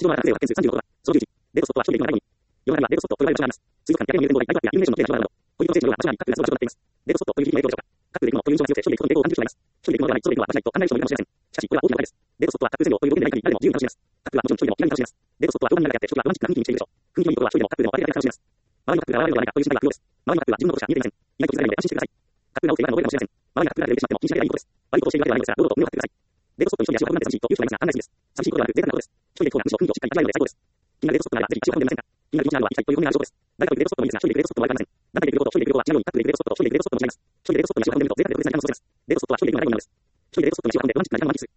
ドラー発生は件数36ドラ、その11、デートストップは処理できないに、世の中にはデートストップと呼ばれる場所があります。水族館やゲームイベントのライブアップやイルミネーションの例などなど、ポイント制度は場所が各活動が始まっています。デートストップという響きの影響でしょうか。各レビューのポイントが強くて処理できることに抵抗を感じる人がいます。処理できるのではない、そうできるのは場所ないと案内人もいるかもしれません。しかし、これは大きな問題です。デートストップは各線路という動きでない限り誰でも自由に楽しめます。各はもちろん処理も気軽に楽しめます。デートストップは評判になるだけあって、初期はロマンチックな雰囲気に満ちているでしょう。雰囲気のいいことは処理でも各でも分かりやすく楽しめます。周りの各が現れるのではないかという心配が不要です。周りの各は自分のことしか見えていません。意外と気づかないので安心してください。各が起きていないので覚えるかもしれません。周りが各が出てしまっても気にしないでいいことです。悪いことをしているわけではないのですが、堂々と胸を張ってください。デートストップに処理で足を運んで寂しいという人がいますが、案内するんです。寂しいことではなく、贅沢なことです。処理できる方がむしろ雰囲気をしっかり味わえるので最高です。気になるデートストップならぜひ足を運んでみませんか。気になる気持ちなのは一体という本音のある証拠です。誰かというデートストップもいいですが、処理できるデートストップもありません。団体でできること、処理できることは違うように、各でできるデートストップと処理できるデートストップとも違います。処理できるデートストップに足を運んでみると贅沢な特別な時間を過ごせます。デートストップに足を運んでロマンチックな時間を過ごせます。ロマンチックな時間は本当にロマンチックです。